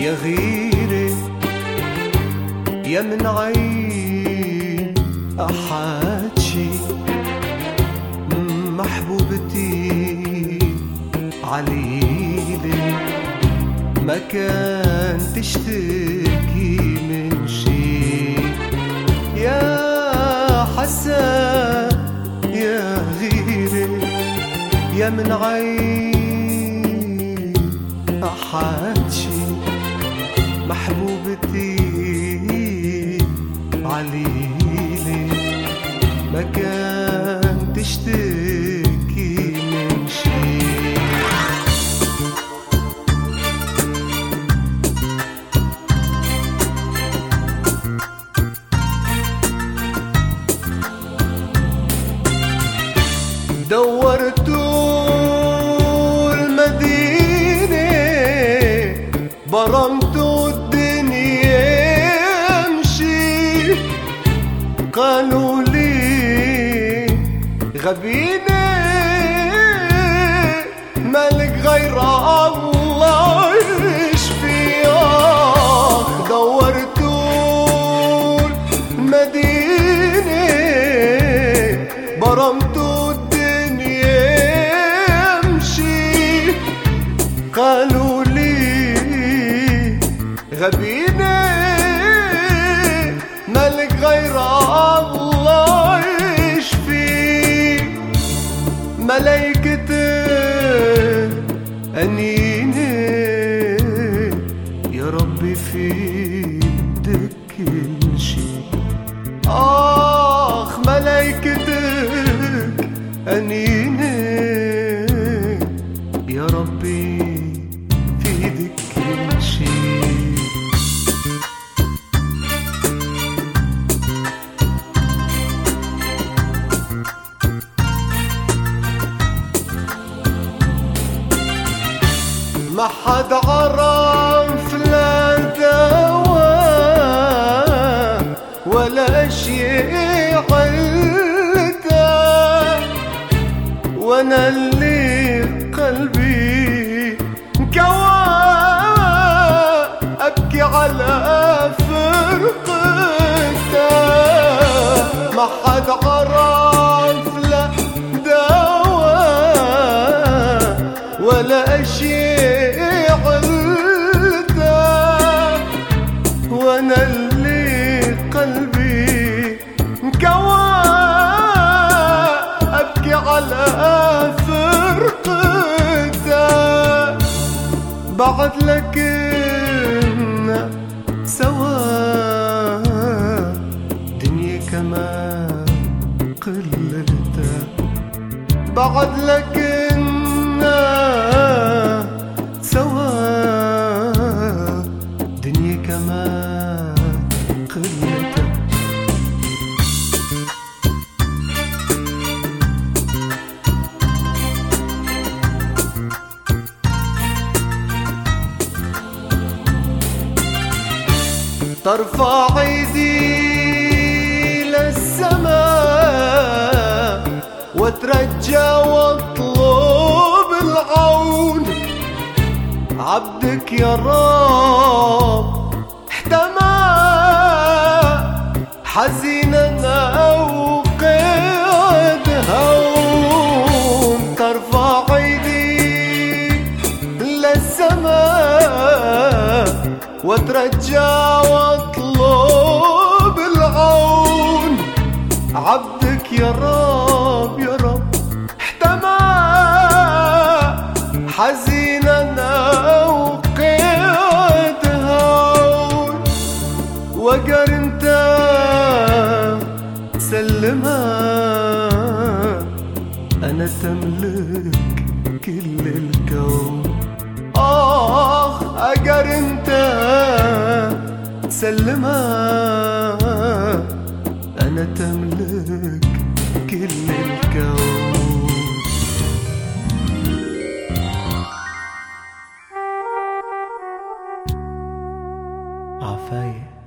يا غيري يا من عين أحاجي محبوبتي عليلي ما كان تشتكي من شي يا حسن يا غيري يا من عين أحاجي محبوبتي عليلي ما كان تشتكي من شي دورت المدينة برمت الدنيا امشي قالوا لي غبينة مالك غير الله يشفيك دورت المدينة برمت قالوا لي غبينة مالك غير الله يشفيك ملايكة أنينة يا ربي في يدك كل شي ملايكتك أنينة يا ربي في ايدك كل شي ما حد عرف لا دواء ولا شي علته وانا اللي قلبي كوى أبكي على فرقته ما حد عرف لا دواء ولا شيء علته وانا اللي قلبي كوى أبكي على بعد لكن سوا دنيا كمان قلتها بعد لكن سوا دنيا كمان قلتها ترفع ايدي للسماء واترجى واطلب العون عبدك يا رب احتمى حزينا وقيد هون ترفع ايدي للسماء واترجى واطلب العون عبدك يا رب يا رب احتمى حزيننا وقيد هون وقر انت سلمها انا تملك كل الكون أقر انت سلمها أنا تملك كل الكون عفاية